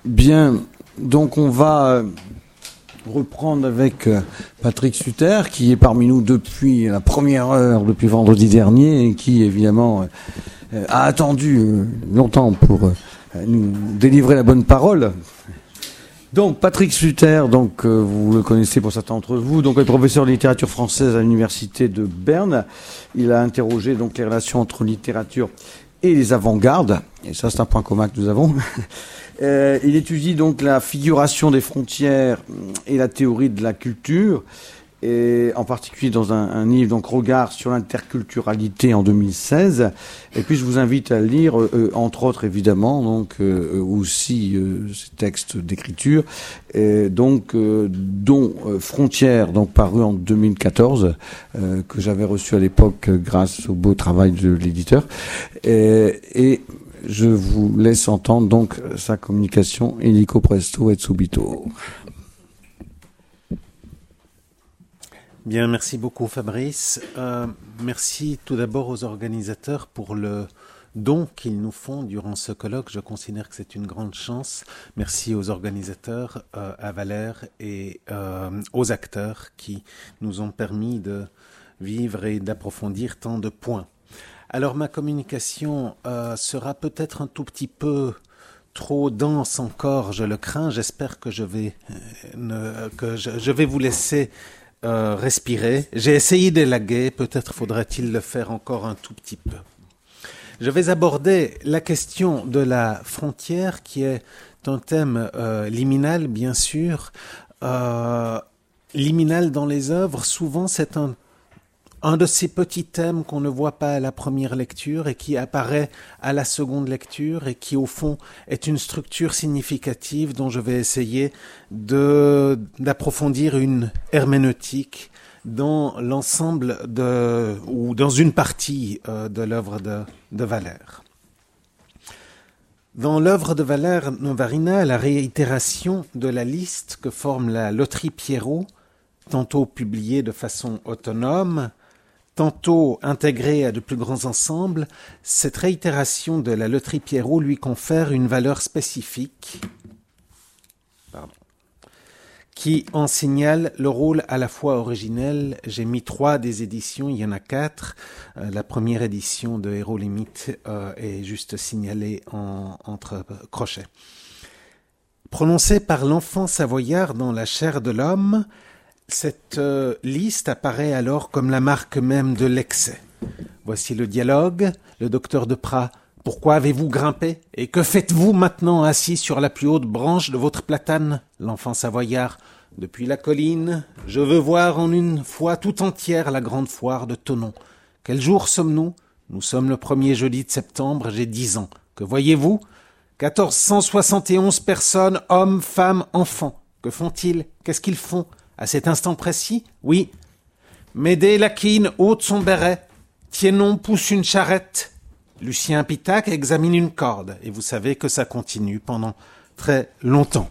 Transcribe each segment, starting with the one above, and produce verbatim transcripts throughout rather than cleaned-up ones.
Bien, donc on va reprendre avec Patrick Sutter, qui est parmi nous depuis la première heure, depuis vendredi dernier, et qui évidemment a attendu longtemps pour nous délivrer la bonne parole. Donc Patrick Sutter, donc euh, vous le connaissez pour certains d'entre vous, donc est professeur de littérature française à l'université de Berne. Il a interrogé donc les relations entre littérature et les avant-gardes, et ça c'est un point commun que nous avons. euh, il étudie donc la figuration des frontières et la théorie de la culture, et en particulier dans un, un livre, donc Regard sur l'interculturalité en deux mille seize. Et puis je vous invite à lire, euh, entre autres évidemment, donc euh, aussi euh, ces textes d'écriture, et donc euh, dont euh, Frontières, donc paru en deux mille quatorze, euh, que j'avais reçu à l'époque euh, grâce au beau travail de l'éditeur. Et, et je vous laisse entendre donc sa communication illico presto et subito. Bien, merci beaucoup Fabrice. Euh, merci tout d'abord aux organisateurs pour le don qu'ils nous font durant ce colloque. Je considère que c'est une grande chance. Merci aux organisateurs, euh, à Valère et euh, aux acteurs qui nous ont permis de vivre et d'approfondir tant de points. Alors ma communication euh, sera peut-être un tout petit peu trop dense encore, je le crains. J'espère que je vais, euh, ne, que je, je vais vous laisser Euh, respirer. J'ai essayé d'élaguer, peut-être faudrait-il le faire encore un tout petit peu. Je vais aborder la question de la frontière, qui est un thème euh, liminal, bien sûr. Euh, liminal dans les œuvres, souvent c'est un Un de ces petits thèmes qu'on ne voit pas à la première lecture et qui apparaît à la seconde lecture et qui, au fond, est une structure significative dont je vais essayer de, d'approfondir une herméneutique dans l'ensemble de, ou dans une partie euh, de l'œuvre de, de Valère. Dans l'œuvre de Valère Novarina, la réitération de la liste que forme la loterie Pierrot, tantôt publiée de façon autonome, tantôt intégrée à de plus grands ensembles, cette réitération de la loterie Pierrot lui confère une valeur spécifique pardon, qui en signale le rôle à la fois originel. J'ai mis trois des éditions, il y en a quatre. Euh, la première édition de Héros Limite euh, est juste signalée en, entre crochets. Prononcée par l'enfant savoyard dans la chair de l'homme, cette euh, liste apparaît alors comme la marque même de l'excès. Voici le dialogue. Le docteur de Prat. Pourquoi avez-vous grimpé? Et que faites-vous maintenant assis sur la plus haute branche de votre platane? L'enfant savoyard. Depuis la colline, je veux voir en une fois tout entière la grande foire de Thonon. Quel jour sommes-nous? Nous sommes le premier jeudi de septembre, j'ai dix ans. Que voyez-vous? quatorze cent soixante et onze personnes, hommes, femmes, enfants. Que font-ils? Qu'est-ce qu'ils font? À cet instant précis, oui. Médée Laquine ôte son béret. Thiénon pousse une charrette. Lucien Pitac examine une corde. Et vous savez que ça continue pendant très longtemps.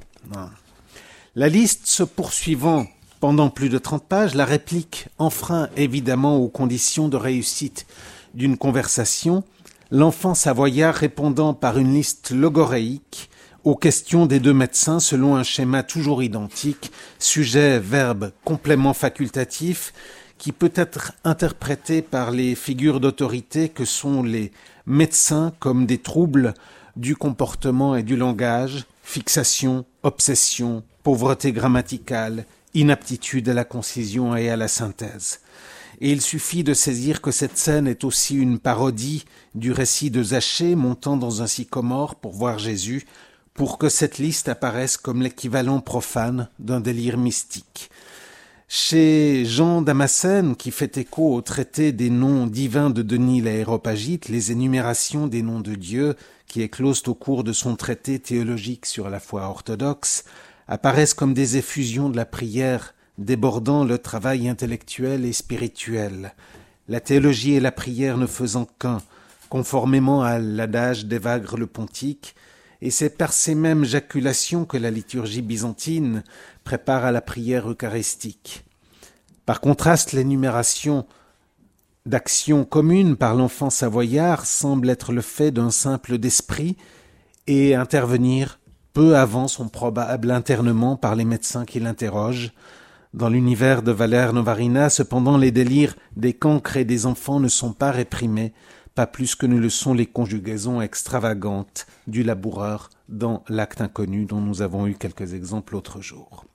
La liste se poursuivant pendant plus de trente pages, la réplique enfreint évidemment aux conditions de réussite d'une conversation, l'enfant savoyard répondant par une liste logoréique aux questions des deux médecins selon un schéma toujours identique, sujet, verbe, complément facultatif, qui peut être interprété par les figures d'autorité que sont les médecins comme des troubles du comportement et du langage, fixation, obsession, pauvreté grammaticale, inaptitude à la concision et à la synthèse. Et il suffit de saisir que cette scène est aussi une parodie du récit de Zachée montant dans un sycomore pour voir Jésus, pour que cette liste apparaisse comme l'équivalent profane d'un délire mystique. Chez Jean Damascène, qui fait écho au traité des noms divins de Denis l'Aréopagite, les énumérations des noms de Dieu, qui éclosent au cours de son traité théologique sur la foi orthodoxe, apparaissent comme des effusions de la prière débordant le travail intellectuel et spirituel. La théologie et la prière ne faisant qu'un, conformément à l'adage d'Évagre le Pontique, et c'est par ces mêmes jaculations que la liturgie byzantine prépare à la prière eucharistique. Par contraste, l'énumération d'actions communes par l'enfant savoyard semble être le fait d'un simple d'esprit et intervenir peu avant son probable internement par les médecins qui l'interrogent. Dans l'univers de Valère Novarina, cependant, les délires des cancres et des enfants ne sont pas réprimés, pas plus que ne le sont les conjugaisons extravagantes du laboureur dans L'acte inconnu, dont nous avons eu quelques exemples l'autre jour.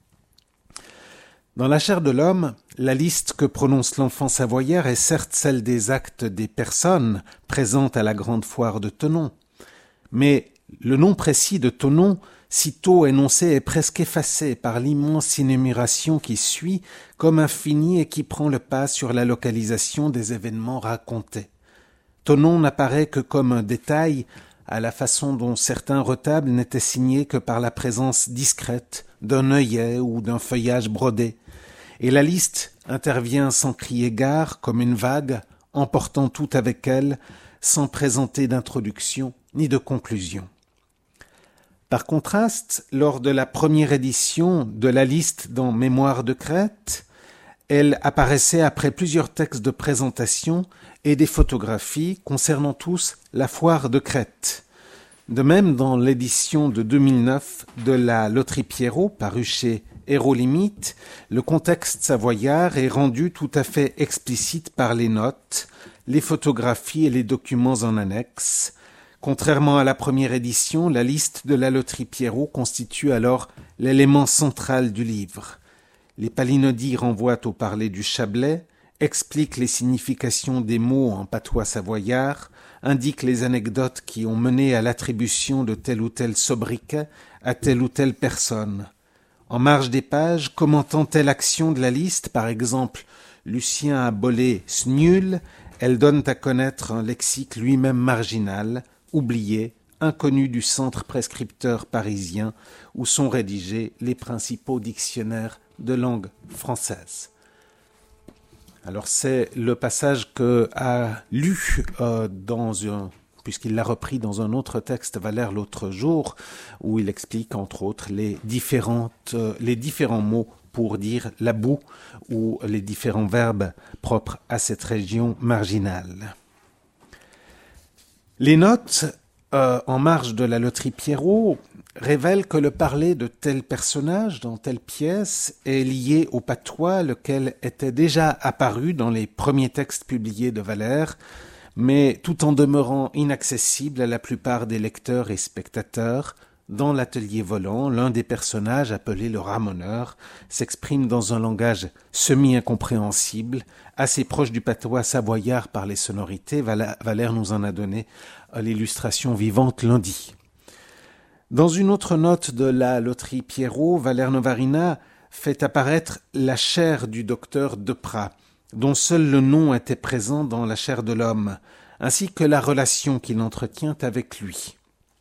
Dans La chair de l'homme, la liste que prononce l'enfant savoyard est certes celle des actes des personnes présentes à la grande foire de Thonon, mais le nom précis de Thonon, sitôt énoncé, est presque effacé par l'immense énumération qui suit, comme infinie et qui prend le pas sur la localisation des événements racontés. Thonon n'apparaît que comme un détail, à la façon dont certains retables n'étaient signés que par la présence discrète d'un œillet ou d'un feuillage brodé, et la liste intervient sans crier gare, comme une vague, emportant tout avec elle, sans présenter d'introduction ni de conclusion. Par contraste, lors de la première édition de la liste dans Mémoires de Crète, elle apparaissait après plusieurs textes de présentation et des photographies concernant tous la foire de Crète. De même, dans l'édition de deux mille neuf de la Loterie Pierrot, parue chez Hérolimite, le contexte savoyard est rendu tout à fait explicite par les notes, les photographies et les documents en annexe. Contrairement à la première édition, la liste de la Loterie Pierrot constitue alors l'élément central du livre. Les palinodies renvoient au parler du Chablais, expliquent les significations des mots en patois savoyard, indiquent les anecdotes qui ont mené à l'attribution de tel ou tel sobriquet à telle ou telle personne. En marge des pages, commentant telle action de la liste, par exemple Lucien a bolé snul, elles donnent à connaître un lexique lui-même marginal, oublié, inconnu du centre prescripteur parisien où sont rédigés les principaux dictionnaires de langue française. Alors c'est le passage que a lu euh, dans un, puisqu'il l'a repris dans un autre texte, Valère l'autre jour, où il explique entre autres les différentes, euh, les différents mots pour dire la boue ou les différents verbes propres à cette région marginale. Les notes euh, en marge de la Loterie Pierrot révèlent que le parler de tel personnage dans telle pièce est lié au patois, lequel était déjà apparu dans les premiers textes publiés de Valère, mais tout en demeurant inaccessible à la plupart des lecteurs et spectateurs. Dans l'atelier volant, l'un des personnages, appelé le ramoneur, s'exprime dans un langage semi-incompréhensible, assez proche du patois savoyard par les sonorités. Valère nous en a donné l'illustration vivante lundi. Dans une autre note de la Loterie Pierrot, Valère Novarina fait apparaître la chair du docteur Deprat, dont seul le nom était présent dans La chair de l'homme, ainsi que la relation qu'il entretient avec lui.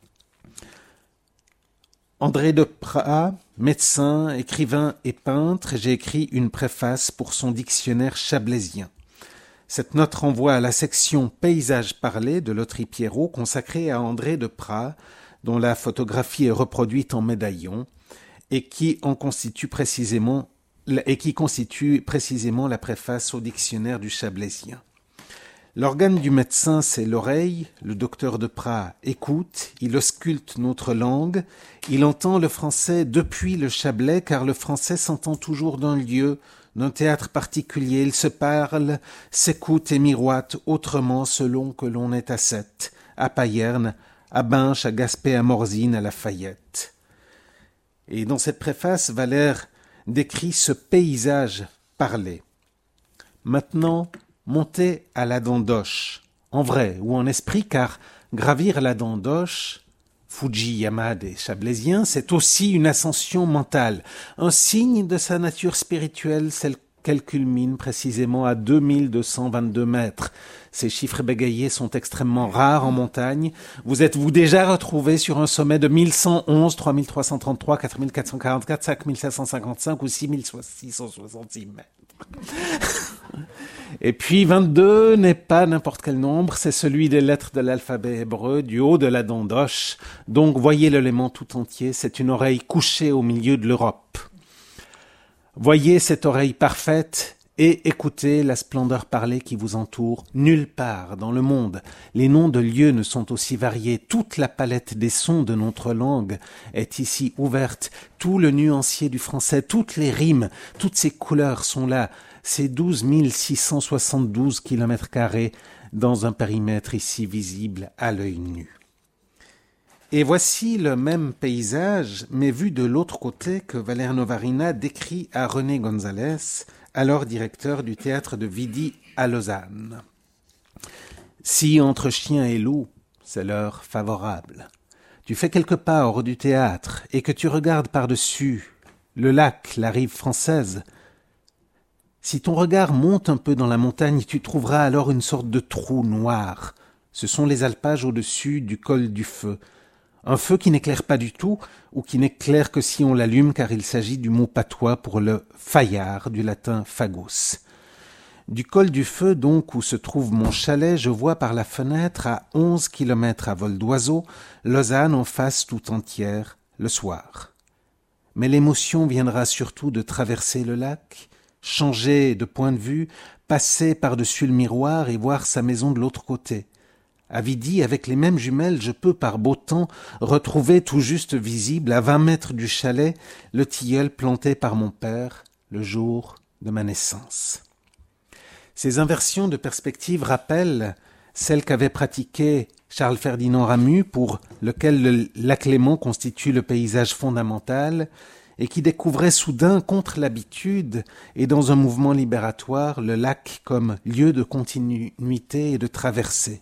André Deprat, médecin, écrivain et peintre, j'ai écrit une préface pour son dictionnaire chablaisien. Cette note renvoie à la section Paysages parlés de Loterie Pierrot consacrée à André Deprat, dont la photographie est reproduite en médaillon et qui en constitue précisément et qui constitue précisément la préface au dictionnaire du chablaisien. L'organe du médecin, c'est l'oreille. Le docteur Deprat écoute, il ausculte notre langue, il entend le français depuis le Chablais, car le français s'entend toujours d'un lieu, d'un théâtre particulier. Il se parle, s'écoute et miroite autrement selon que l'on est à Sète, à Payerne, à Binche, à Gaspé, à Morzine, à Lafayette. Et dans cette préface, Valère décrit ce paysage parlé. Maintenant, montez à la Dandoche, en vrai ou en esprit, car gravir la Dandoche, Fujiyama des Chablaisiens, c'est aussi une ascension mentale, un signe de sa nature spirituelle, celle qu'elle culmine précisément à deux mille deux cent vingt-deux mètres. Ces chiffres bégayés sont extrêmement rares en montagne. Vous êtes-vous déjà retrouvé sur un sommet de mille cent onze, trois mille trois cent trente-trois, quatre mille quatre cent quarante-quatre, cinq mille sept cent cinquante-cinq ou six mille six cent soixante-six mètres? Et puis vingt-deux n'est pas n'importe quel nombre, c'est celui des lettres de l'alphabet hébreu du haut de la Dandoche. Donc voyez l'élément tout entier, c'est une oreille couchée au milieu de l'Europe. Voyez cette oreille parfaite et écoutez la splendeur parlée qui vous entoure. Nulle part dans le monde, les noms de lieux ne sont aussi variés. Toute la palette des sons de notre langue est ici ouverte. Tout le nuancier du français, toutes les rimes, toutes ces couleurs sont là. Ces douze mille six cent soixante-douze kilomètres carrés dans un périmètre ici visible à l'œil nu. Et voici le même paysage, mais vu de l'autre côté, que Valère Novarina décrit à René Gonzalez, alors directeur du théâtre de Vidi à Lausanne. Si entre chien et loup, c'est l'heure favorable. Tu fais quelques pas hors du théâtre et que tu regardes par-dessus le lac, la rive française. Si ton regard monte un peu dans la montagne, tu trouveras alors une sorte de trou noir. Ce sont les alpages au-dessus du col du Feu. Un feu qui n'éclaire pas du tout, ou qui n'éclaire que si on l'allume, car il s'agit du mot patois pour le faillard, du latin fagus. Du col du Feu, donc, où se trouve mon chalet, je vois par la fenêtre, à onze kilomètres à vol d'oiseau, Lausanne en face tout entière, le soir. Mais l'émotion viendra surtout de traverser le lac, changer de point de vue, passer par-dessus le miroir et voir sa maison de l'autre côté. À Vidi, avec les mêmes jumelles, je peux, par beau temps, retrouver tout juste visible, à vingt mètres du chalet, le tilleul planté par mon père, le jour de ma naissance. Ces inversions de perspective rappellent celles qu'avait pratiquées Charles Ferdinand Ramus, pour lequel le lac Léman constitue le paysage fondamental, et qui découvrait soudain, contre l'habitude et dans un mouvement libératoire, le lac comme lieu de continuité et de traversée.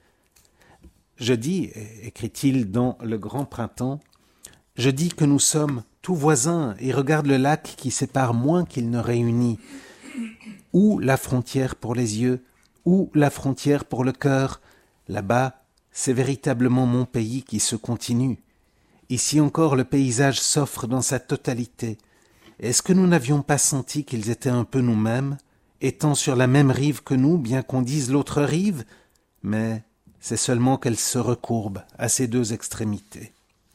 Je dis, écrit-il dans Le Grand Printemps, je dis que nous sommes tous voisins et regarde le lac qui sépare moins qu'il ne réunit. Où la frontière pour les yeux, où la frontière pour le cœur, là-bas, c'est véritablement mon pays qui se continue. Ici encore le paysage s'offre dans sa totalité. Est-ce que nous n'avions pas senti qu'ils étaient un peu nous-mêmes, étant sur la même rive que nous, bien qu'on dise l'autre rive, mais c'est seulement qu'elle se recourbe à ces deux extrémités.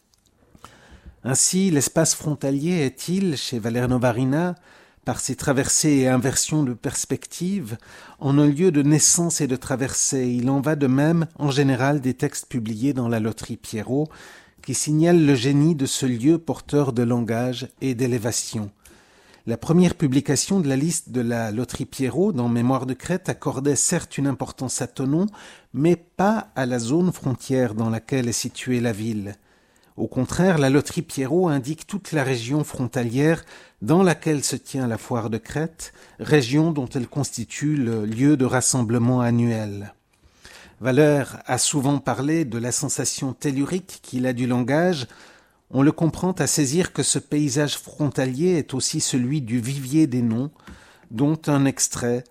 Ainsi, l'espace frontalier est-il, chez Valère Novarina, par ses traversées et inversions de perspective, en un lieu de naissance et de traversée. Il en va de même, en général, des textes publiés dans la loterie Pierrot, qui signalent le génie de ce lieu porteur de langage et d'élévation. La première publication de la liste de la loterie Pierrot dans Mémoire de Crète accordait certes une importance à Thonon, mais pas à la zone frontière dans laquelle est située la ville. Au contraire, la loterie Pierrot indique toute la région frontalière dans laquelle se tient la foire de Crète, région dont elle constitue le lieu de rassemblement annuel. Valeur a souvent parlé de la sensation tellurique qu'il a du langage. On le comprend à saisir que ce paysage frontalier est aussi celui du vivier des noms, dont un extrait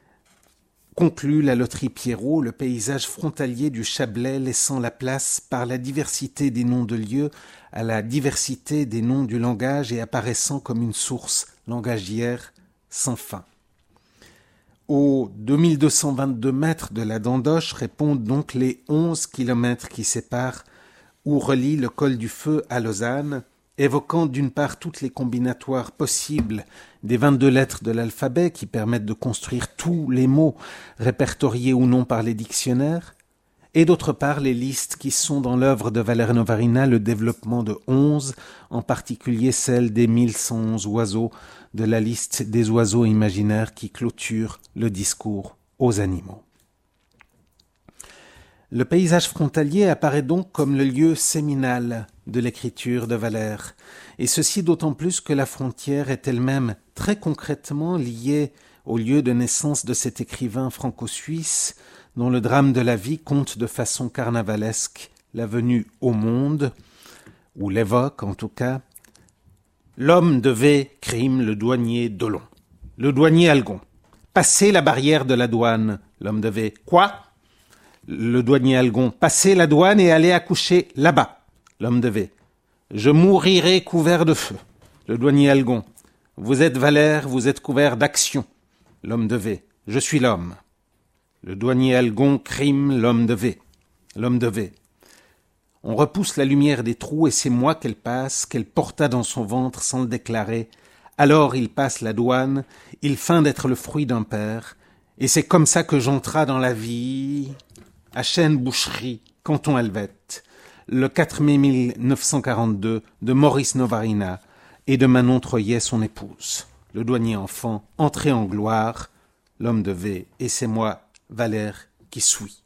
conclut la loterie Pierrot, le paysage frontalier du Chablais laissant la place par la diversité des noms de lieux à la diversité des noms du langage et apparaissant comme une source langagière sans fin. Aux deux mille deux cent vingt-deux mètres de la Dandoche répondent donc les onze kilomètres qui séparent ou relient le col du Feu à Lausanne, évoquant d'une part toutes les combinatoires possibles des vingt-deux lettres de l'alphabet qui permettent de construire tous les mots répertoriés ou non par les dictionnaires, et d'autre part les listes qui sont dans l'œuvre de Valère Novarina le développement de onze, en particulier celle des mille cent onze oiseaux de la liste des oiseaux imaginaires qui clôture le discours aux animaux. Le paysage frontalier apparaît donc comme le lieu séminal de l'écriture de Valère, et ceci d'autant plus que la frontière est elle-même très concrètement liée au lieu de naissance de cet écrivain franco-suisse dont le drame de la vie compte de façon carnavalesque la venue au monde, ou l'évoque en tout cas. L'homme devait, crime, le douanier Dolon. Le douanier Algon. Passer la barrière de la douane. L'homme devait, quoi ? Le douanier Algon. Passer la douane et aller accoucher là-bas. L'homme devait. Je mourirai couvert de feu. Le douanier Algon. Vous êtes Valère, vous êtes couvert d'action. L'homme devait. Je suis l'homme. Le douanier Algon, crime, l'homme devait. L'homme devait. On repousse la lumière des trous et c'est moi qu'elle passe, qu'elle porta dans son ventre sans le déclarer, Alors il passe la douane, il feint d'être le fruit d'un père, et c'est comme ça que j'entrai dans la vie à Chêne-Boucherie, canton Helvète, le quatre mai mille neuf cent quarante-deux, de Maurice Novarina et de Manon Troyet, son épouse. Le douanier enfant, entré en gloire, l'homme de V, et c'est moi, Valère, qui suis.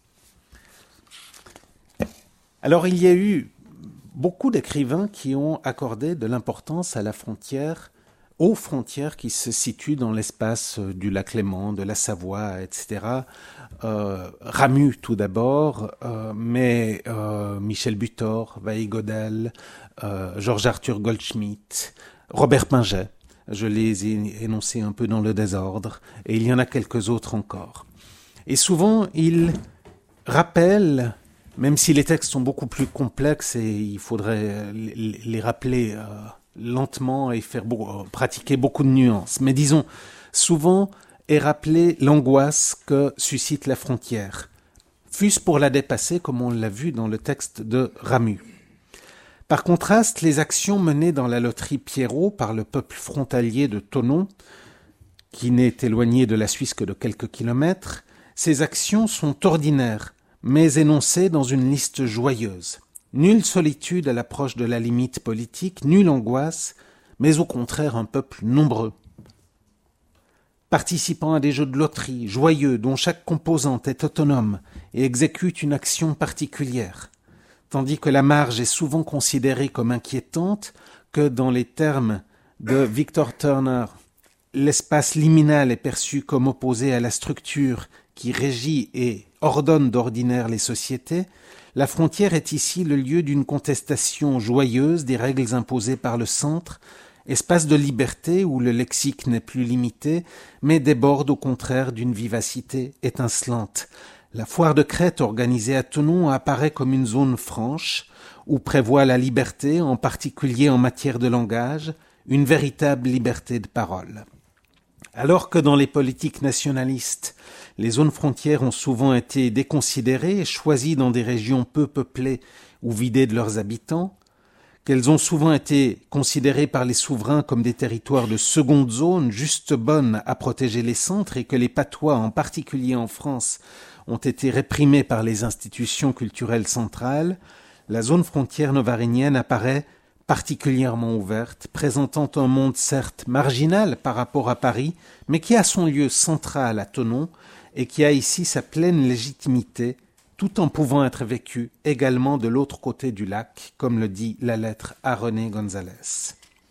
Alors il y a eu beaucoup d'écrivains qui ont accordé de l'importance à la frontière, aux frontières qui se situent dans l'espace du lac Léman, de la Savoie, et cetera. Euh, Ramu tout d'abord, euh, mais euh, Michel Butor, Vaïe Godel, euh, Georges Arthur Goldschmidt, Robert Pinget, je les ai énoncés un peu dans le désordre, et il y en a quelques autres encore. Et souvent, ils rappellent, même si les textes sont beaucoup plus complexes et il faudrait les rappeler euh, lentement et faire beau, euh, pratiquer beaucoup de nuances, mais disons, souvent est rappelée l'angoisse que suscite la frontière, fût-ce pour la dépasser comme on l'a vu dans le texte de Ramu. Par contraste, les actions menées dans la loterie Pierrot par le peuple frontalier de Thonon, qui n'est éloigné de la Suisse que de quelques kilomètres, ces actions sont ordinaires, mais énoncées dans une liste joyeuse. Nulle solitude à l'approche de la limite politique, nulle angoisse, mais au contraire un peuple nombreux. Participant à des jeux de loterie, joyeux, dont chaque composante est autonome et exécute une action particulière, tandis que la marge est souvent considérée comme inquiétante, que dans les termes de Victor Turner, l'espace liminal est perçu comme opposé à la structure qui régit et ordonne d'ordinaire les sociétés, la frontière est ici le lieu d'une contestation joyeuse des règles imposées par le centre, espace de liberté où le lexique n'est plus limité, mais déborde au contraire d'une vivacité étincelante. La foire de Crète organisée à Thonon apparaît comme une zone franche, où prévoit la liberté, en particulier en matière de langage, une véritable liberté de parole. Alors que dans les politiques nationalistes, les zones frontières ont souvent été déconsidérées et choisies dans des régions peu peuplées ou vidées de leurs habitants, qu'elles ont souvent été considérées par les souverains comme des territoires de seconde zone, juste bonnes à protéger les centres, et que les patois, en particulier en France, ont été réprimés par les institutions culturelles centrales, la zone frontière novarinienne apparaît particulièrement ouverte, présentant un monde certes marginal par rapport à Paris, mais qui a son lieu central à Thonon et qui a ici sa pleine légitimité, tout en pouvant être vécu également de l'autre côté du lac, comme le dit la lettre à René Gonzalez.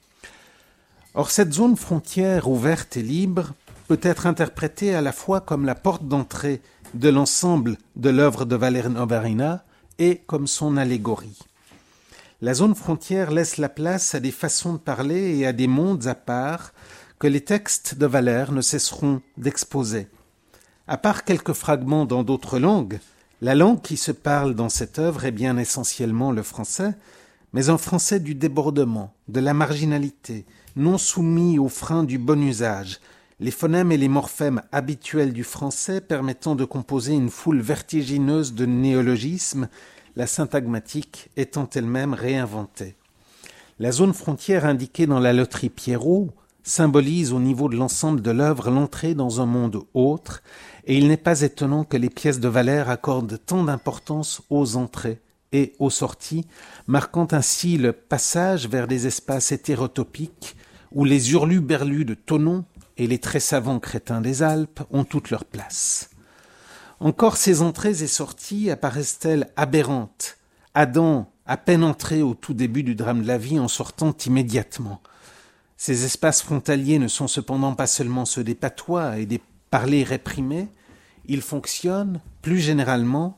Or, cette zone frontière ouverte et libre peut être interprétée à la fois comme la porte d'entrée de l'ensemble de l'œuvre de Valère Novarina et comme son allégorie. La zone frontière laisse la place à des façons de parler et à des mondes à part que les textes de Valère ne cesseront d'exposer. À part quelques fragments dans d'autres langues, la langue qui se parle dans cette œuvre est bien essentiellement le français, mais un français du débordement, de la marginalité, non soumis aux freins du bon usage, les phonèmes et les morphèmes habituels du français permettant de composer une foule vertigineuse de néologismes, la syntagmatique étant elle-même réinventée. La zone frontière indiquée dans la loterie Pierrot symbolise au niveau de l'ensemble de l'œuvre l'entrée dans un monde autre, et il n'est pas étonnant que les pièces de Valère accordent tant d'importance aux entrées et aux sorties, marquant ainsi le passage vers des espaces hétérotopiques où les hurluberlus de Thonon et les très savants crétins des Alpes ont toute leur place. Encore ces entrées et sorties apparaissent-elles aberrantes, Adam, à peine entré au tout début du drame de la vie, en sortant immédiatement. Ces espaces frontaliers ne sont cependant pas seulement ceux des patois et des parlers réprimés, ils fonctionnent plus généralement,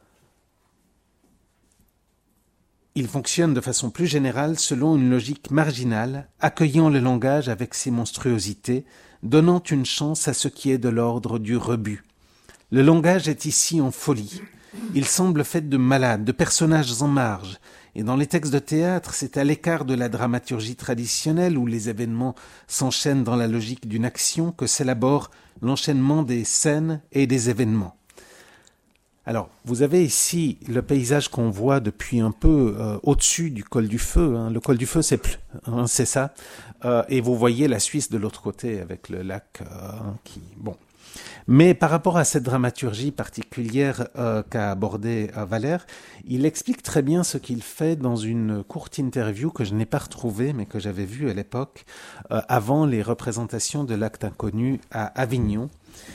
ils fonctionnent de façon plus générale selon une logique marginale, accueillant le langage avec ses monstruosités, donnant une chance à ce qui est de l'ordre du rebut. Le langage est ici en folie. Il semble fait de malades, de personnages en marge, et dans les textes de théâtre, c'est à l'écart de la dramaturgie traditionnelle où les événements s'enchaînent dans la logique d'une action que s'élabore l'enchaînement des scènes et des événements. Alors, vous avez ici le paysage qu'on voit depuis un peu euh, au-dessus du col du Feu. Hein. Le col du Feu, c'est plus, hein, c'est ça. Euh, et vous voyez la Suisse de l'autre côté avec le lac euh, qui... Bon. Mais par rapport à cette dramaturgie particulière euh, qu'a abordée euh, Valère, il explique très bien ce qu'il fait dans une courte interview que je n'ai pas retrouvée, mais que j'avais vue à l'époque, euh, avant les représentations de l'Acte Inconnu à Avignon.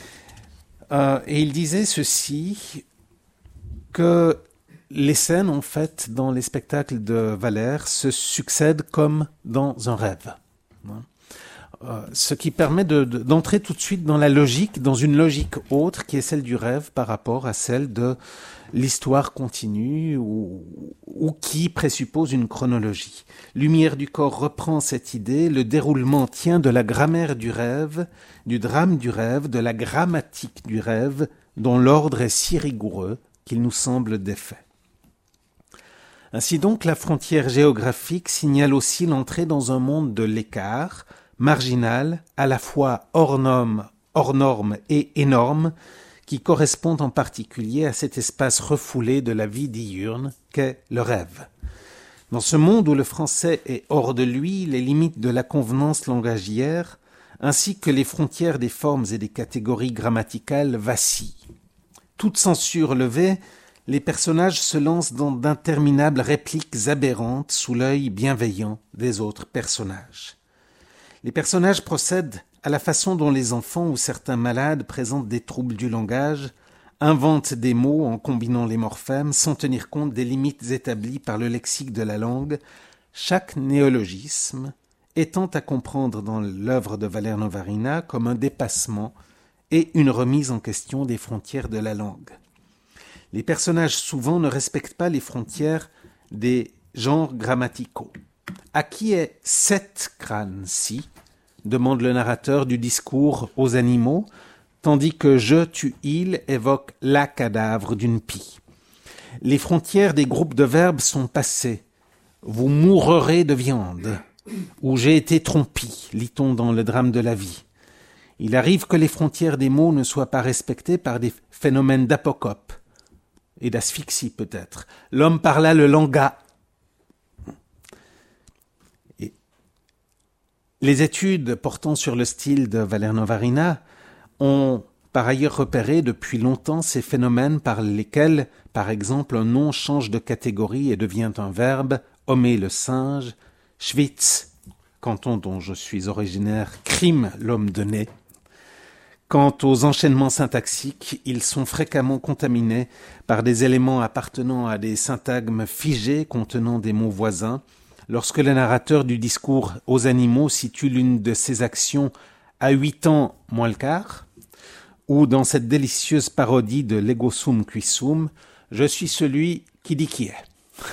Euh, et il disait ceci... que les scènes, en fait, dans les spectacles de Valère, se succèdent comme dans un rêve. Euh, ce qui permet de, de, d'entrer tout de suite dans la logique, dans une logique autre, qui est celle du rêve par rapport à celle de l'histoire continue ou, ou qui présuppose une chronologie. Lumière du corps reprend cette idée, le déroulement tient de la grammaire du rêve, du drame du rêve, de la grammatique du rêve, dont l'ordre est si rigoureux qu'il nous semble défait. Ainsi donc, la frontière géographique signale aussi l'entrée dans un monde de l'écart, marginal, à la fois hors norme, hors norme et énorme, qui correspond en particulier à cet espace refoulé de la vie diurne qu'est le rêve. Dans ce monde où le français est hors de lui, les limites de la convenance langagière, ainsi que les frontières des formes et des catégories grammaticales vacillent. Toute censure levée, les personnages se lancent dans d'interminables répliques aberrantes sous l'œil bienveillant des autres personnages. Les personnages procèdent à la façon dont les enfants ou certains malades présentent des troubles du langage, inventent des mots en combinant les morphèmes sans tenir compte des limites établies par le lexique de la langue, chaque néologisme étant à comprendre dans l'œuvre de Valère Novarina comme un dépassement et une remise en question des frontières de la langue. Les personnages souvent ne respectent pas les frontières des genres grammaticaux. À qui est cet crâne-ci ? Demande le narrateur du discours aux animaux, tandis que je, tu, il évoque la cadavre d'une pie. Les frontières des groupes de verbes sont passées. Vous mourrez de viande, ou j'ai été trompi, lit-on dans le drame de la vie. Il arrive que les frontières des mots ne soient pas respectées par des phénomènes d'apocope et d'asphyxie peut-être. L'homme parla le langage. Et les études portant sur le style de Valère Novarina ont par ailleurs repéré depuis longtemps ces phénomènes par lesquels, par exemple, un nom change de catégorie et devient un verbe, hommer le singe, Schwytz, canton dont je suis originaire, crime l'homme de nez. Quant aux enchaînements syntaxiques, ils sont fréquemment contaminés par des éléments appartenant à des syntagmes figés contenant des mots voisins. Lorsque le narrateur du discours aux animaux situe l'une de ses actions à huit ans moins le quart, ou dans cette délicieuse parodie de l'ego sum qui sum, je suis celui qui dit qui est.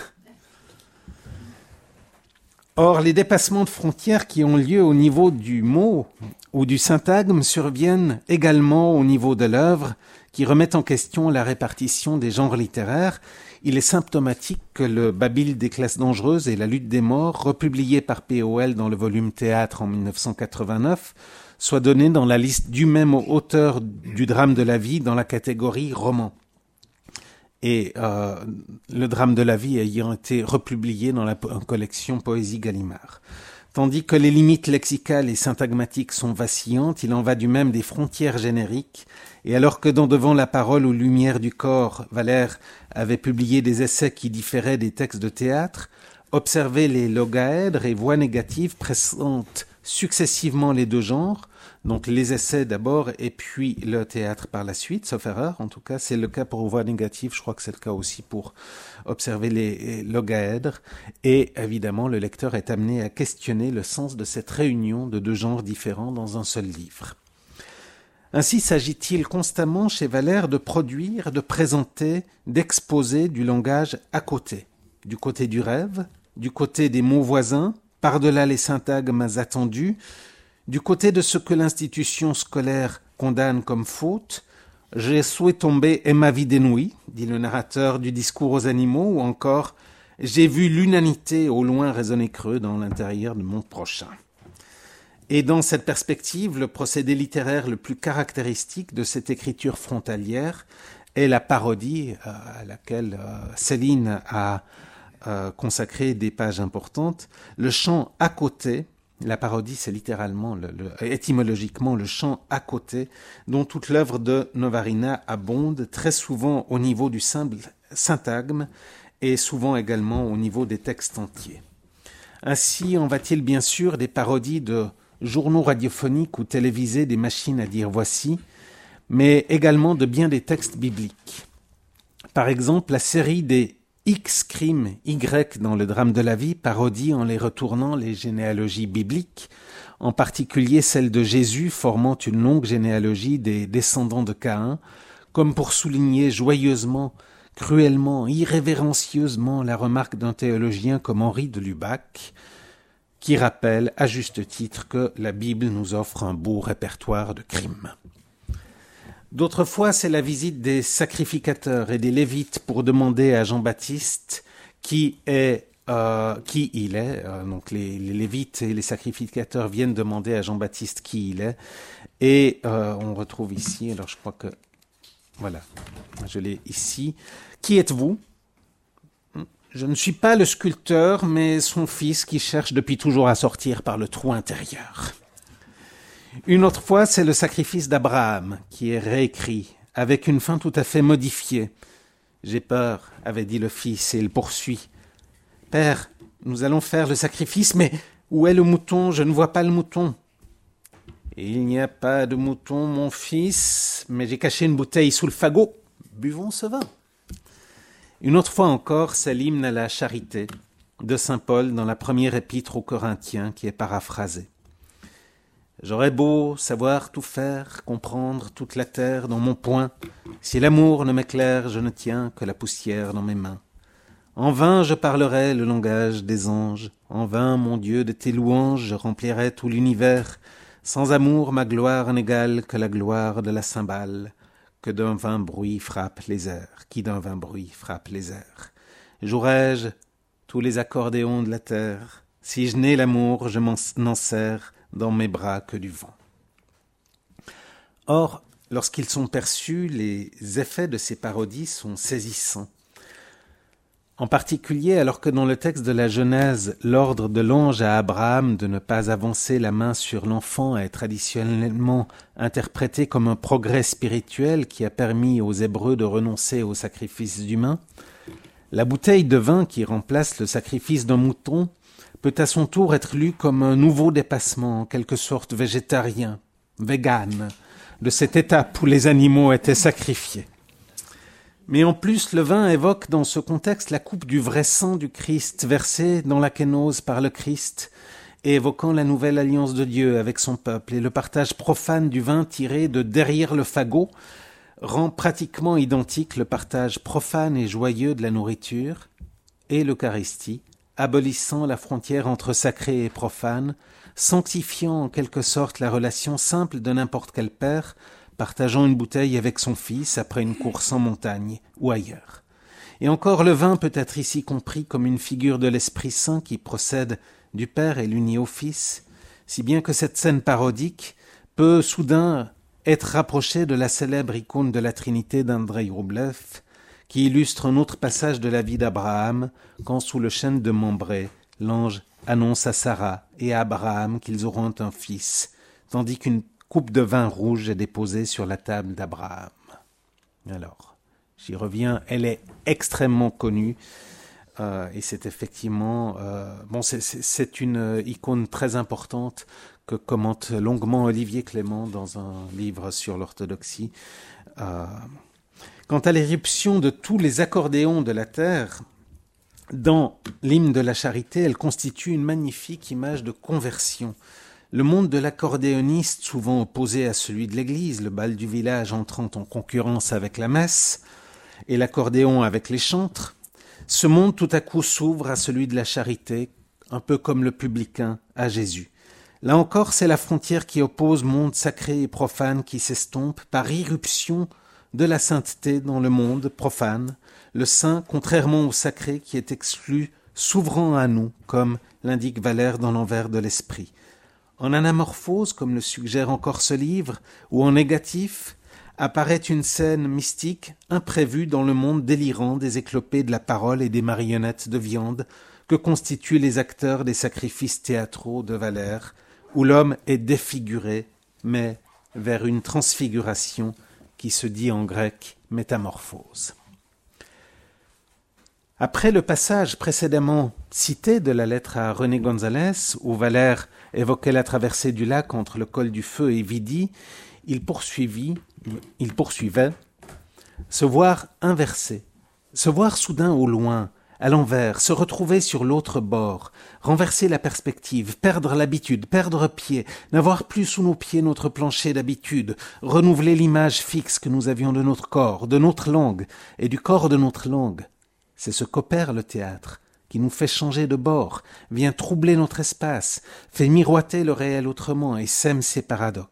Or, les dépassements de frontières qui ont lieu au niveau du mot ou du syntagme surviennent également au niveau de l'œuvre, qui remettent en question la répartition des genres littéraires. Il est symptomatique que le Babil des classes dangereuses et la lutte des morts, republié par P O L dans le volume Théâtre en dix-neuf cent quatre-vingt-neuf, soit donné dans la liste du même auteur du drame de la vie dans la catégorie roman. Et euh, le drame de la vie ayant été republié dans la collection Poésie Gallimard. Tandis que les limites lexicales et syntagmatiques sont vacillantes, il en va du même des frontières génériques, et alors que dans Devant la parole ou Lumière du corps, Valère avait publié des essais qui différaient des textes de théâtre, observer les logaèdres et voix négatives présentent successivement les deux genres, donc les essais d'abord et puis le théâtre par la suite, sauf erreur. En tout cas, c'est le cas pour voix négative. Je crois que c'est le cas aussi pour observer les logaèdres. Et évidemment, le lecteur est amené à questionner le sens de cette réunion de deux genres différents dans un seul livre. Ainsi s'agit-il constamment chez Valère de produire, de présenter, d'exposer du langage à côté. Du côté du rêve, du côté des mots voisins, par-delà les syntagmes attendus, du côté de ce que l'institution scolaire condamne comme faute, « Je suis tombé et ma vie dénouée », dit le narrateur du discours aux animaux, ou encore « J'ai vu l'unanimité au loin résonner creux dans l'intérieur de mon prochain ». Et dans cette perspective, le procédé littéraire le plus caractéristique de cette écriture frontalière est la parodie euh, à laquelle euh, Céline a euh, consacré des pages importantes. Le chant à côté, la parodie c'est littéralement, le, le, étymologiquement, le chant à côté, dont toute l'œuvre de Novarina abonde, très souvent au niveau du simple syntagme et souvent également au niveau des textes entiers. Ainsi en va-t-il bien sûr des parodies de journaux radiophoniques ou télévisés des machines à dire voici, mais également de bien des textes bibliques. Par exemple, la série des X crimes Y dans le drame de la vie parodie en les retournant les généalogies bibliques, en particulier celle de Jésus formant une longue généalogie des descendants de Caïn, comme pour souligner joyeusement, cruellement, irrévérencieusement la remarque d'un théologien comme Henri de Lubac, qui rappelle à juste titre que la Bible nous offre un beau répertoire de crimes. D'autres fois, c'est la visite des sacrificateurs et des lévites pour demander à Jean-Baptiste qui est euh, qui il est. Euh, donc les, les lévites et les sacrificateurs viennent demander à Jean-Baptiste qui il est. Et euh, on retrouve ici, alors je crois que, voilà, je l'ai ici. Qui êtes-vous ? Je ne suis pas le sculpteur, mais son fils qui cherche depuis toujours à sortir par le trou intérieur. Une autre fois, c'est le sacrifice d'Abraham, qui est réécrit, avec une fin tout à fait modifiée. « J'ai peur », avait dit le fils, et il poursuit. « Père, nous allons faire le sacrifice, mais où est le mouton ? Je ne vois pas le mouton. »« Il n'y a pas de mouton, mon fils, mais j'ai caché une bouteille sous le fagot. Buvons ce vin. » Une autre fois encore, c'est l'hymne à la charité de saint Paul dans la première épître aux Corinthiens qui est paraphrasée. J'aurais beau savoir tout faire, comprendre toute la terre dans mon poing, si l'amour ne m'éclaire, je ne tiens que la poussière dans mes mains. En vain je parlerai le langage des anges, en vain, mon Dieu, de tes louanges, je remplirai tout l'univers. Sans amour, ma gloire n'égale que la gloire de la cymbale, que d'un vain bruit frappe les airs, qui d'un vain bruit frappe les airs. Jouerai-je tous les accordéons de la terre, si je n'ai l'amour, je m'en sers dans mes bras que du vent. Or, lorsqu'ils sont perçus, les effets de ces parodies sont saisissants. En particulier, alors que dans le texte de la Genèse, l'ordre de l'ange à Abraham de ne pas avancer la main sur l'enfant est traditionnellement interprété comme un progrès spirituel qui a permis aux Hébreux de renoncer au sacrifice humain, la bouteille de vin qui remplace le sacrifice d'un mouton peut à son tour être lu comme un nouveau dépassement, en quelque sorte végétarien, vegan, de cette étape où les animaux étaient sacrifiés. Mais en plus, le vin évoque dans ce contexte la coupe du vrai sang du Christ, versée dans la kénose par le Christ, et évoquant la nouvelle alliance de Dieu avec son peuple. Et le partage profane du vin tiré de derrière le fagot rend pratiquement identique le partage profane et joyeux de la nourriture et l'Eucharistie, abolissant la frontière entre sacré et profane, sanctifiant en quelque sorte la relation simple de n'importe quel père, partageant une bouteille avec son fils après une course en montagne ou ailleurs. Et encore le vin peut être ici compris comme une figure de l'Esprit Saint qui procède du Père et l'unit au Fils, si bien que cette scène parodique peut soudain être rapprochée de la célèbre icône de la Trinité d'Andrei Roublev, qui illustre un autre passage de la vie d'Abraham, quand sous le chêne de Mambré, l'ange annonce à Sarah et à Abraham qu'ils auront un fils, tandis qu'une coupe de vin rouge est déposée sur la table d'Abraham. Alors, j'y reviens, elle est extrêmement connue, euh, et c'est effectivement, euh, bon, c'est, c'est, c'est une icône très importante que commente longuement Olivier Clément dans un livre sur l'orthodoxie. Euh, Quant à l'éruption de tous les accordéons de la terre, dans l'hymne de la charité, elle constitue une magnifique image de conversion. Le monde de l'accordéoniste, souvent opposé à celui de l'église, le bal du village entrant en concurrence avec la messe, et l'accordéon avec les chantres, ce monde tout à coup s'ouvre à celui de la charité, un peu comme le publicain à Jésus. Là encore, c'est la frontière qui oppose monde sacré et profane qui s'estompe par irruption de la sainteté dans le monde profane, le saint, contrairement au sacré qui est exclu, s'ouvrant à nous, comme l'indique Valère dans l'envers de l'esprit. En anamorphose, comme le suggère encore ce livre, ou en négatif, apparaît une scène mystique imprévue dans le monde délirant des éclopés de la parole et des marionnettes de viande que constituent les acteurs des sacrifices théâtraux de Valère, où l'homme est défiguré, mais vers une transfiguration qui se dit en grec métamorphose. Après le passage précédemment cité de la lettre à René Gonzalez, où Valère évoquait la traversée du lac entre le col du Feu et Vidi, il poursuivit, il poursuivait « Se voir inversé, se voir soudain au loin, à l'envers, se retrouver sur l'autre bord, renverser la perspective, perdre l'habitude, perdre pied, n'avoir plus sous nos pieds notre plancher d'habitude, renouveler l'image fixe que nous avions de notre corps, de notre langue et du corps de notre langue. C'est ce qu'opère le théâtre, qui nous fait changer de bord, vient troubler notre espace, fait miroiter le réel autrement et sème ses paradoxes. »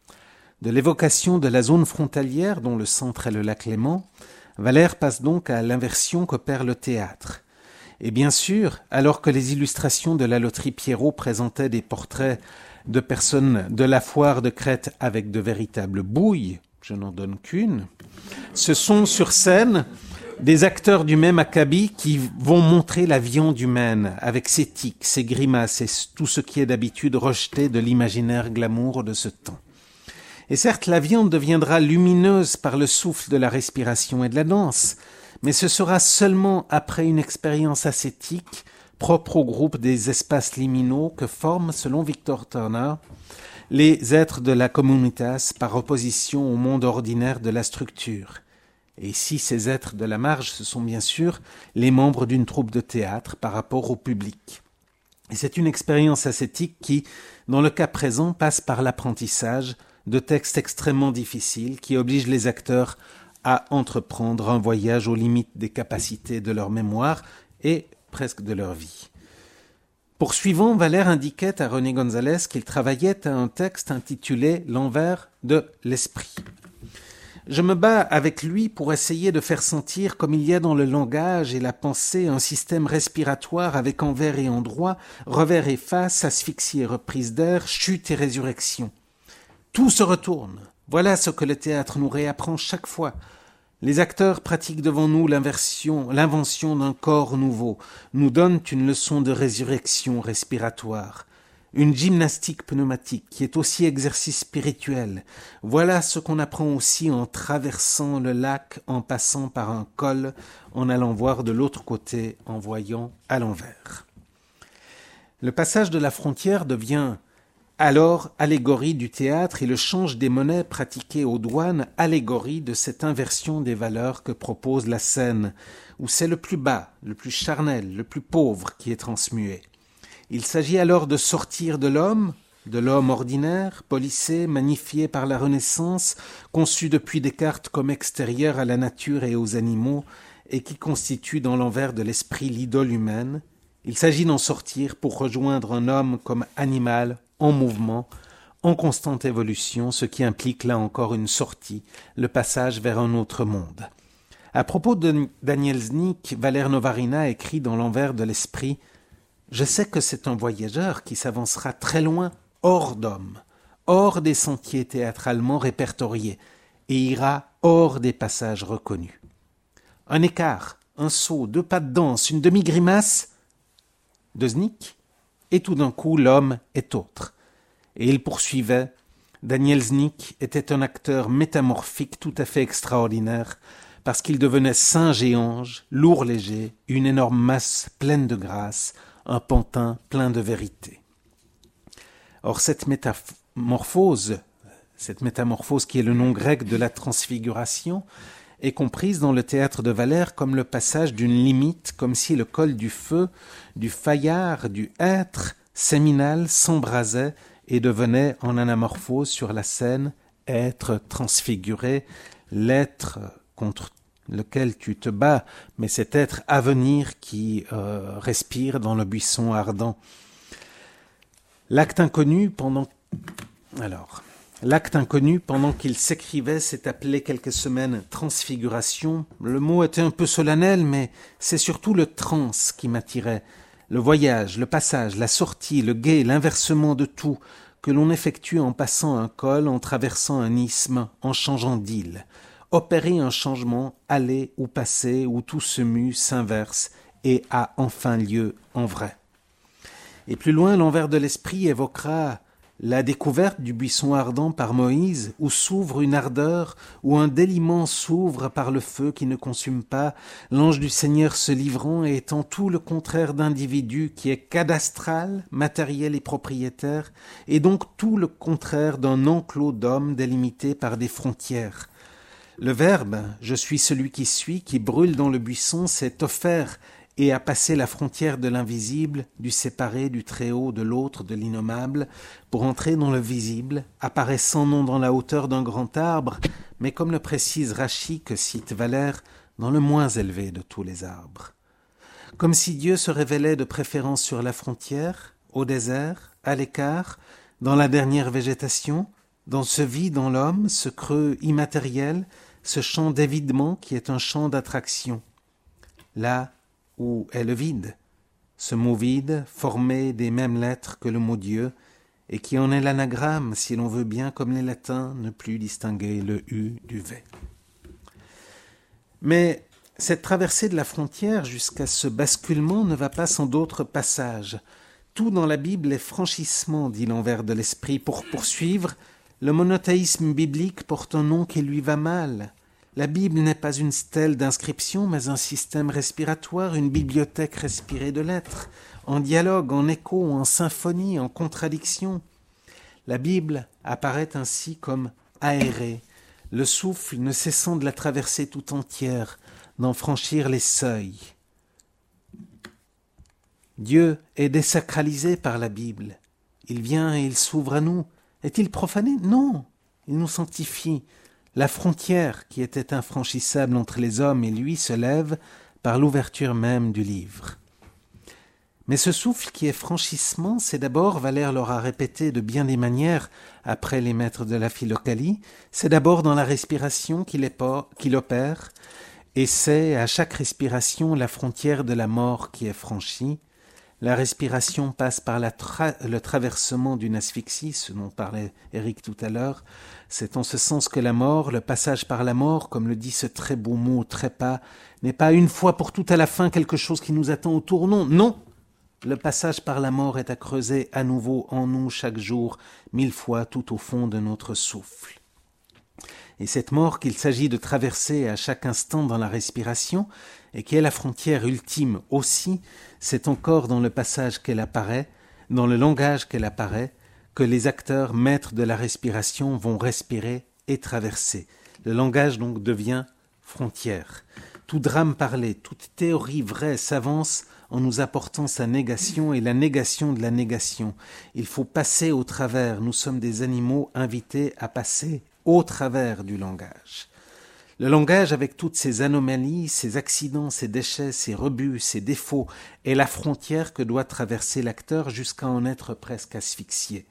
De l'évocation de la zone frontalière dont le centre est le lac Léman, Valère passe donc à l'inversion qu'opère le théâtre. Et bien sûr, alors que les illustrations de la loterie Pierrot présentaient des portraits de personnes de la foire de Crète avec de véritables bouilles, je n'en donne qu'une, ce sont sur scène des acteurs du même acabit qui vont montrer la viande humaine avec ses tics, ses grimaces et tout ce qui est d'habitude rejeté de l'imaginaire glamour de ce temps. Et certes, la viande deviendra lumineuse par le souffle de la respiration et de la danse, mais ce sera seulement après une expérience ascétique propre au groupe des espaces liminaux que forment, selon Victor Turner, les êtres de la communitas par opposition au monde ordinaire de la structure. Et ici, ces êtres de la marge, ce sont bien sûr les membres d'une troupe de théâtre par rapport au public. Et c'est une expérience ascétique qui, dans le cas présent, passe par l'apprentissage de textes extrêmement difficiles qui obligent les acteurs à entreprendre un voyage aux limites des capacités de leur mémoire et presque de leur vie. Poursuivant, Valère indiquait à René Gonzalez qu'il travaillait à un texte intitulé « L'envers de l'esprit ». Je me bats avec lui pour essayer de faire sentir comme il y a dans le langage et la pensée un système respiratoire avec envers et endroit, revers et face, asphyxie et reprise d'air, chute et résurrection. Tout se retourne. Voilà ce que le théâtre nous réapprend chaque fois. Les acteurs pratiquent devant nous l'inversion, l'invention d'un corps nouveau, nous donnent une leçon de résurrection respiratoire, une gymnastique pneumatique qui est aussi exercice spirituel. Voilà ce qu'on apprend aussi en traversant le lac, en passant par un col, en allant voir de l'autre côté, en voyant à l'envers. Le passage de la frontière devient alors allégorie du théâtre et le change des monnaies pratiquées aux douanes, allégorie de cette inversion des valeurs que propose la scène, où c'est le plus bas, le plus charnel, le plus pauvre qui est transmué. Il s'agit alors de sortir de l'homme, de l'homme ordinaire, policé, magnifié par la Renaissance, conçu depuis Descartes comme extérieur à la nature et aux animaux, et qui constitue dans l'envers de l'esprit l'idole humaine. Il s'agit d'en sortir pour rejoindre un homme comme animal, en mouvement, en constante évolution, ce qui implique là encore une sortie, le passage vers un autre monde. À propos de Daniel Znik, Valère Novarina écrit dans l'envers de l'esprit « Je sais que c'est un voyageur qui s'avancera très loin, hors d'homme, hors des sentiers théâtralement répertoriés, et ira hors des passages reconnus. Un écart, un saut, deux pas de danse, une demi-grimace de Znik, et tout d'un coup l'homme est autre. » Et il poursuivait, Daniel Znik était un acteur métamorphique tout à fait extraordinaire, parce qu'il devenait singe et ange, lourd léger, une énorme masse pleine de grâce, un pantin plein de vérité. Or cette métamorphose, cette métamorphose qui est le nom grec de la transfiguration, est comprise dans le théâtre de Valère comme le passage d'une limite, comme si le col du feu, du faillard, du être séminal s'embrasait et devenait en anamorphose sur la scène, être transfiguré, l'être contre lequel tu te bats, mais cet être à venir qui euh, respire dans le buisson ardent. L'acte inconnu pendant... Alors... L'acte inconnu, pendant qu'il s'écrivait, s'est appelé quelques semaines « transfiguration ». Le mot était un peu solennel, mais c'est surtout le trans qui m'attirait. Le voyage, le passage, la sortie, le guet, l'inversement de tout, que l'on effectue en passant un col, en traversant un isthme, en changeant d'île. Opérer un changement, aller ou passer, où tout se mue, s'inverse et a enfin lieu en vrai. Et plus loin, l'envers de l'esprit évoquera la découverte du buisson ardent par Moïse, où s'ouvre une ardeur, où un déliement s'ouvre par le feu qui ne consume pas, l'ange du Seigneur se livrant et étant tout le contraire d'individu qui est cadastral, matériel et propriétaire, et donc tout le contraire d'un enclos d'hommes délimité par des frontières. Le Verbe, je suis celui qui suis, qui brûle dans le buisson, s'est offert et a passé la frontière de l'invisible, du séparé, du très-haut, de l'autre, de l'innommable, pour entrer dans le visible, apparaissant non dans la hauteur d'un grand arbre, mais comme le précise Rachi que cite Valère, dans le moins élevé de tous les arbres. Comme si Dieu se révélait de préférence sur la frontière, au désert, à l'écart, dans la dernière végétation, dans ce vide en l'homme, ce creux immatériel, ce champ d'évidement qui est un champ d'attraction. Là où est le vide, ce mot vide formé des mêmes lettres que le mot Dieu, et qui en est l'anagramme, si l'on veut bien, comme les latins, ne plus distinguer le U du V. Mais cette traversée de la frontière jusqu'à ce basculement ne va pas sans d'autres passages. Tout dans la Bible est franchissement, dit l'envers de l'esprit. Pour poursuivre, le monothéisme biblique porte un nom qui lui va mal. La Bible n'est pas une stèle d'inscription, mais un système respiratoire, une bibliothèque respirée de lettres, en dialogue, en écho, en symphonie, en contradiction. La Bible apparaît ainsi comme aérée, le souffle ne cessant de la traverser tout entière, d'en franchir les seuils. Dieu est désacralisé par la Bible. Il vient et il s'ouvre à nous. Est-il profané? Non, il nous sanctifie. La frontière qui était infranchissable entre les hommes et lui se lève par l'ouverture même du livre. Mais ce souffle qui est franchissement, c'est d'abord, Valère l'aura répété de bien des manières après les maîtres de la philokalie, c'est d'abord dans la respiration qu'il, est pas, qu'il opère, et c'est à chaque respiration la frontière de la mort qui est franchie. La respiration passe par la tra- le traversement d'une asphyxie, ce dont parlait Éric tout à l'heure. C'est en ce sens que la mort, le passage par la mort, comme le dit ce très beau mot trépas, n'est pas une fois pour toutes à la fin quelque chose qui nous attend au tournant. Non, le passage par la mort est à creuser à nouveau en nous chaque jour, mille fois tout au fond de notre souffle. Et cette mort qu'il s'agit de traverser à chaque instant dans la respiration, et qui est la frontière ultime aussi, c'est encore dans le passage qu'elle apparaît, dans le langage qu'elle apparaît, que les acteurs maîtres de la respiration vont respirer et traverser. Le langage donc devient frontière. Tout drame parlé, toute théorie vraie s'avance en nous apportant sa négation et la négation de la négation. Il faut passer au travers. Nous sommes des animaux invités à passer au travers du langage. Le langage, avec toutes ses anomalies, ses accidents, ses déchets, ses rebuts, ses défauts, est la frontière que doit traverser l'acteur jusqu'à en être presque asphyxié.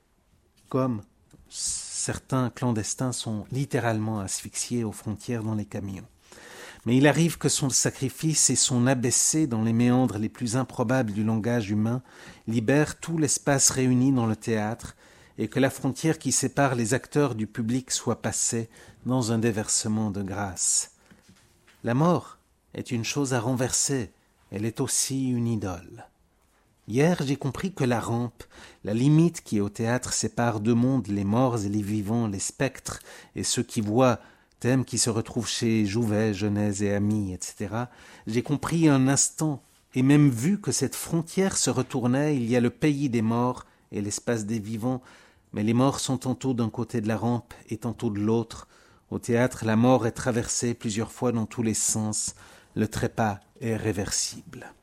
Comme certains clandestins sont littéralement asphyxiés aux frontières dans les camions. Mais il arrive que son sacrifice et son abaissé dans les méandres les plus improbables du langage humain libèrent tout l'espace réuni dans le théâtre, et que la frontière qui sépare les acteurs du public soit passée dans un déversement de grâce. La mort est une chose à renverser, elle est aussi une idole. Hier, j'ai compris que la rampe, la limite qui au théâtre sépare deux mondes, les morts et les vivants, les spectres et ceux qui voient, thème qui se retrouve chez Jouvet, Genèse et Amis, et cetera, j'ai compris un instant et même vu que cette frontière se retournait, il y a le pays des morts et l'espace des vivants, mais les morts sont tantôt d'un côté de la rampe et tantôt de l'autre. Au théâtre, la mort est traversée plusieurs fois dans tous les sens. Le trépas est réversible.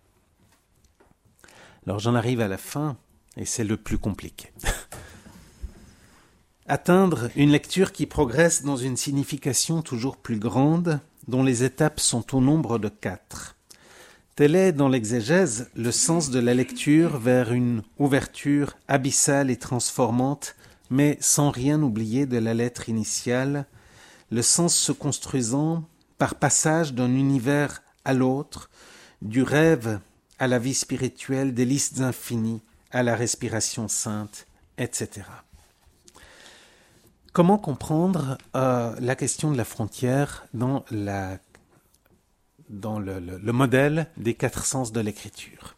Alors j'en arrive à la fin, et c'est le plus compliqué. Atteindre une lecture qui progresse dans une signification toujours plus grande, dont les étapes sont au nombre de quatre. Tel est, dans l'exégèse, le sens de la lecture vers une ouverture abyssale et transformante, mais sans rien oublier de la lettre initiale, le sens se construisant par passage d'un univers à l'autre, du rêve à la vie spirituelle, des listes infinies à la respiration sainte et cetera. Comment comprendre euh, la question de la frontière dans, la, dans le, le, le modèle des quatre sens de l'écriture?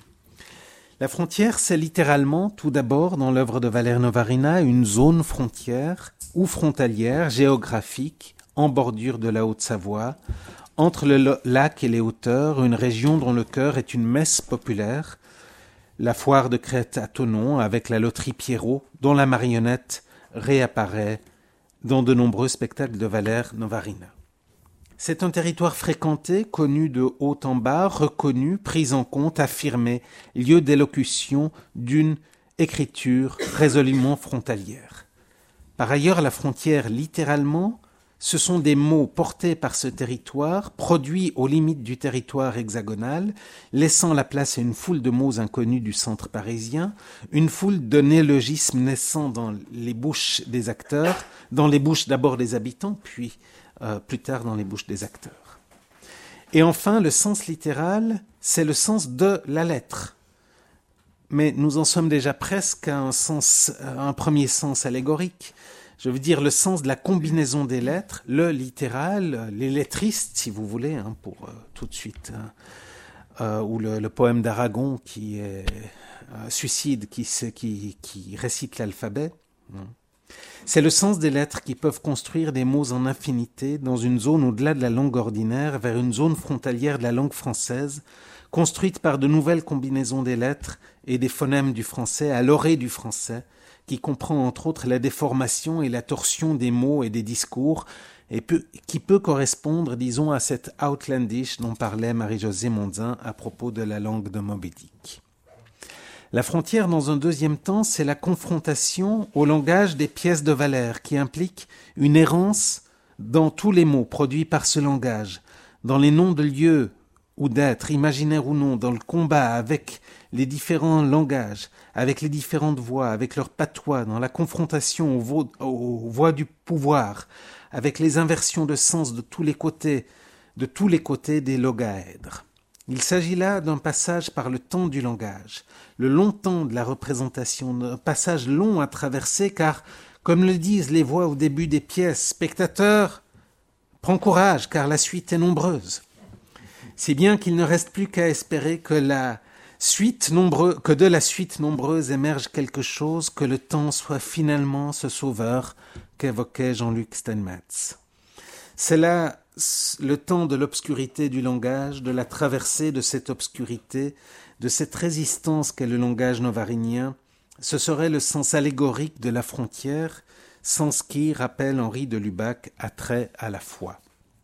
La frontière, c'est littéralement, tout d'abord, dans l'œuvre de Valère Novarina, une zone frontière ou frontalière, géographique, en bordure de la Haute-Savoie, entre le lac et les hauteurs, une région dont le cœur est une messe populaire, la foire de Crète à Thonon, avec la loterie Pierrot, dont la marionnette réapparaît dans de nombreux spectacles de Valère Novarina. C'est un territoire fréquenté, connu de haut en bas, reconnu, pris en compte, affirmé, lieu d'élocution d'une écriture résolument frontalière. Par ailleurs, la frontière, littéralement, ce sont des mots portés par ce territoire, produits aux limites du territoire hexagonal, laissant la place à une foule de mots inconnus du centre parisien, une foule de néologismes naissant dans les bouches des acteurs, dans les bouches d'abord des habitants, puis euh, plus tard dans les bouches des acteurs. Et enfin, le sens littéral, c'est le sens de la lettre. Mais nous en sommes déjà presque à un, sens, à un premier sens allégorique. Je veux dire le sens de la combinaison des lettres, le littéral, les lettristes, si vous voulez, hein, pour euh, tout de suite, hein, euh, ou le, le poème d'Aragon qui est euh, Suicide, qui, qui, qui récite l'alphabet. Hein. C'est le sens des lettres qui peuvent construire des mots en infinité dans une zone au-delà de la langue ordinaire, vers une zone frontalière de la langue française, construite par de nouvelles combinaisons des lettres et des phonèmes du français à l'orée du français, qui comprend entre autres la déformation et la torsion des mots et des discours, et peut, qui peut correspondre, disons, à cette outlandish dont parlait Marie-Josée Mondzin à propos de la langue de Moby Dick. La frontière, dans un deuxième temps, c'est la confrontation au langage des pièces de Valère, qui implique une errance dans tous les mots produits par ce langage, dans les noms de lieux ou d'êtres, imaginaires ou non, dans le combat avec les différents langages, avec les différentes voix, avec leur patois, dans la confrontation aux, vo- aux voix du pouvoir, avec les inversions de sens de tous les côtés, de tous les côtés des logaèdres. Il s'agit là d'un passage par le temps du langage, le long temps de la représentation, d'un passage long à traverser, car, comme le disent les voix au début des pièces, spectateur, prends courage, car la suite est nombreuse. Si bien qu'il ne reste plus qu'à espérer que la suite nombreuse, que de la suite nombreuse émerge quelque chose, que le temps soit finalement ce sauveur qu'évoquait Jean-Luc Steinmetz. C'est là le temps de l'obscurité du langage, de la traversée de cette obscurité, de cette résistance qu'est le langage novarinien. Ce serait le sens allégorique de la frontière, sens qui, rappelle Henri de Lubac, a trait à la foi.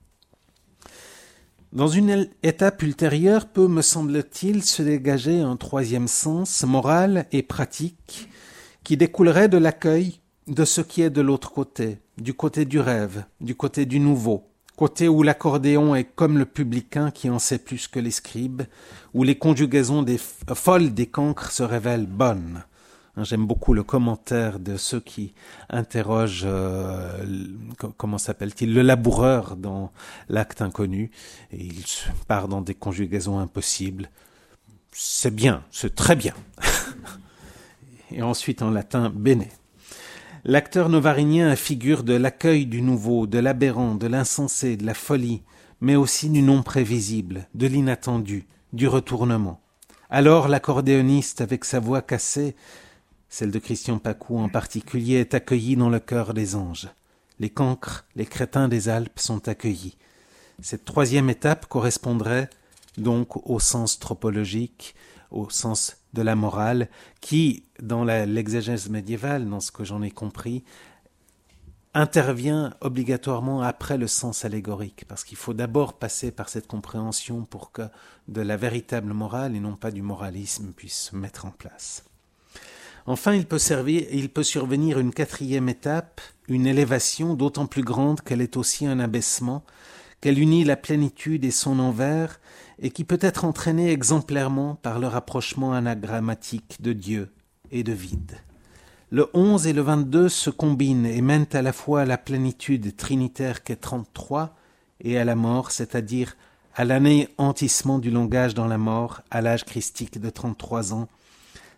Dans une étape ultérieure peut, me semble-t-il, se dégager un troisième sens, moral et pratique, qui découlerait de l'accueil de ce qui est de l'autre côté, du côté du rêve, du côté du nouveau, côté où l'accordéon est comme le publicain qui en sait plus que les scribes, où les conjugaisons des f- folles des cancres se révèlent bonnes. J'aime beaucoup le commentaire de ceux qui interrogent, euh, comment s'appelle-t-il, le laboureur dans L'acte inconnu, et il part dans des conjugaisons impossibles. C'est bien, c'est très bien. Et ensuite en latin, bene. L'acteur novarinien figure de l'accueil du nouveau, de l'aberrant, de l'insensé, de la folie, mais aussi du non prévisible, de l'inattendu, du retournement. Alors l'accordéoniste, avec sa voix cassée, celle de Christian Pacou en particulier, est accueillie dans le cœur des anges. Les cancres, les crétins des Alpes sont accueillis. Cette troisième étape correspondrait donc au sens tropologique, au sens de la morale, qui, dans la, l'exégèse médiévale, dans ce que j'en ai compris, intervient obligatoirement après le sens allégorique, parce qu'il faut d'abord passer par cette compréhension pour que de la véritable morale, et non pas du moralisme, puisse se mettre en place. Enfin, il peut, servir, il peut survenir une quatrième étape, une élévation d'autant plus grande qu'elle est aussi un abaissement, qu'elle unit la plénitude et son envers, et qui peut être entraînée exemplairement par le rapprochement anagrammatique de Dieu et de vide. Le onze et le vingt-deux se combinent et mènent à la fois à la plénitude trinitaire qu'est trente-trois et à la mort, c'est-à-dire à l'anéantissement du langage dans la mort, à l'âge christique de trente-trois ans,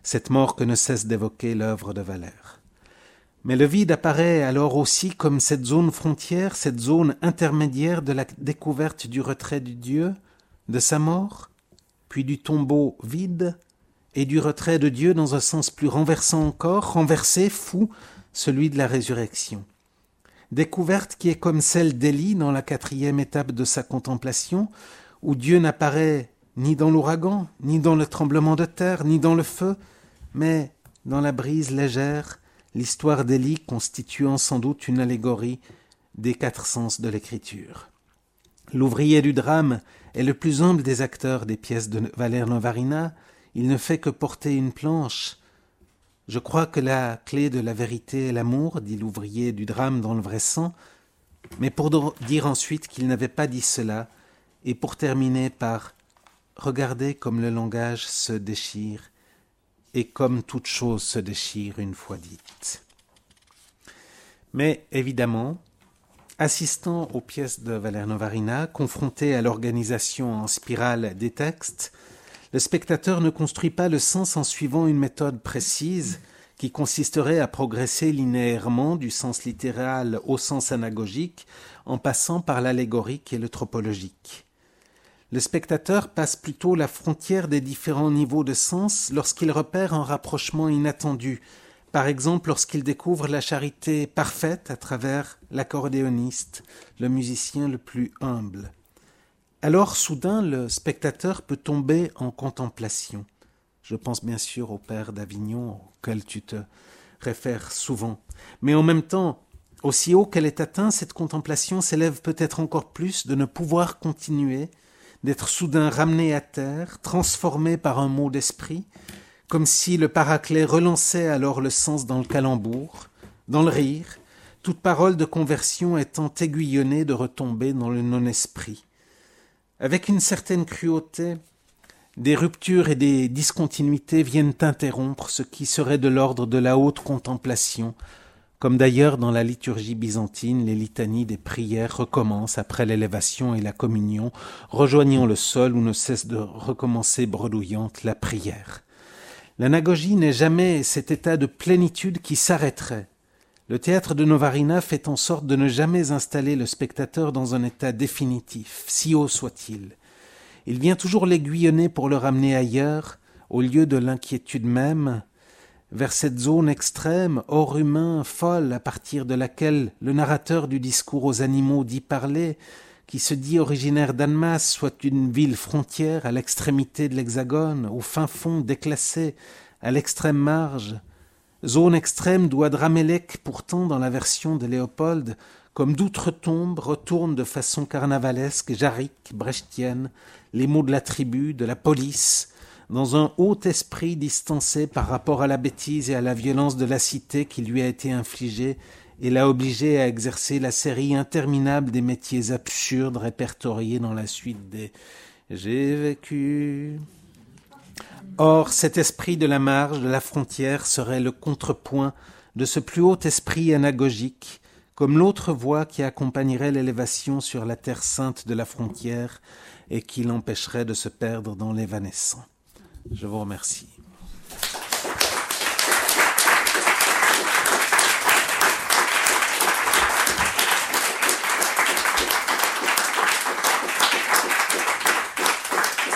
cette mort que ne cesse d'évoquer l'œuvre de Valère. Mais le vide apparaît alors aussi comme cette zone frontière, cette zone intermédiaire de la découverte du retrait du Dieu, de sa mort, puis du tombeau vide, et du retrait de Dieu dans un sens plus renversant encore, renversé, fou, celui de la résurrection. Découverte qui est comme celle d'Élie dans la quatrième étape de sa contemplation, où Dieu n'apparaît ni dans l'ouragan, ni dans le tremblement de terre, ni dans le feu, mais dans la brise légère, l'histoire d'Élie constituant sans doute une allégorie des quatre sens de l'écriture. L'ouvrier du drame est le plus humble des acteurs des pièces de Valère Novarina. Il ne fait que porter une planche. Je crois que la clé de la vérité est l'amour, dit l'ouvrier du drame dans le vrai sang, mais pour dire ensuite qu'il n'avait pas dit cela, et pour terminer par « Regardez comme le langage se déchire, et comme toute chose se déchire une fois dite. » Mais évidemment, assistant aux pièces de Valère Novarina, confronté à l'organisation en spirale des textes, le spectateur ne construit pas le sens en suivant une méthode précise qui consisterait à progresser linéairement du sens littéral au sens anagogique en passant par l'allégorique et le tropologique. Le spectateur passe plutôt la frontière des différents niveaux de sens lorsqu'il repère un rapprochement inattendu, par exemple lorsqu'il découvre la charité parfaite à travers l'accordéoniste, le musicien le plus humble. Alors, soudain, le spectateur peut tomber en contemplation. Je pense bien sûr au père d'Avignon, auquel tu te réfères souvent. Mais en même temps, aussi haut qu'elle est atteinte, cette contemplation s'élève peut-être encore plus de ne pouvoir continuer, d'être soudain ramené à terre, transformé par un mot d'esprit, comme si le paraclet relançait alors le sens dans le calembour, dans le rire, toute parole de conversion étant aiguillonnée de retomber dans le non-esprit. Avec une certaine cruauté, des ruptures et des discontinuités viennent interrompre ce qui serait de l'ordre de la haute contemplation, comme d'ailleurs dans la liturgie byzantine, les litanies des prières recommencent après l'élévation et la communion, rejoignant le sol où ne cesse de recommencer bredouillante la prière. L'anagogie n'est jamais cet état de plénitude qui s'arrêterait. Le théâtre de Novarina fait en sorte de ne jamais installer le spectateur dans un état définitif, si haut soit-il. Il vient toujours l'aiguillonner pour le ramener ailleurs, au lieu de l'inquiétude même, vers cette zone extrême, hors humain, folle, à partir de laquelle le narrateur du discours aux animaux dit parler, qui se dit originaire d'Annemasse, soit une ville frontière à l'extrémité de l'hexagone, au fin fond déclassé, à l'extrême marge, zone extrême d'où Adramélec, pourtant dans la version de Léopold, comme d'outre-tombe, retourne de façon carnavalesque, jarrique, brechtienne, les mots de la tribu, de la police, dans un haut esprit distancé par rapport à la bêtise et à la violence de la cité qui lui a été infligée et l'a obligé à exercer la série interminable des métiers absurdes répertoriés dans la suite des « J'ai vécu ». Or, cet esprit de la marge, de la frontière, serait le contrepoint de ce plus haut esprit anagogique, comme l'autre voix qui accompagnerait l'élévation sur la terre sainte de la frontière et qui l'empêcherait de se perdre dans l'évanescent. Je vous remercie.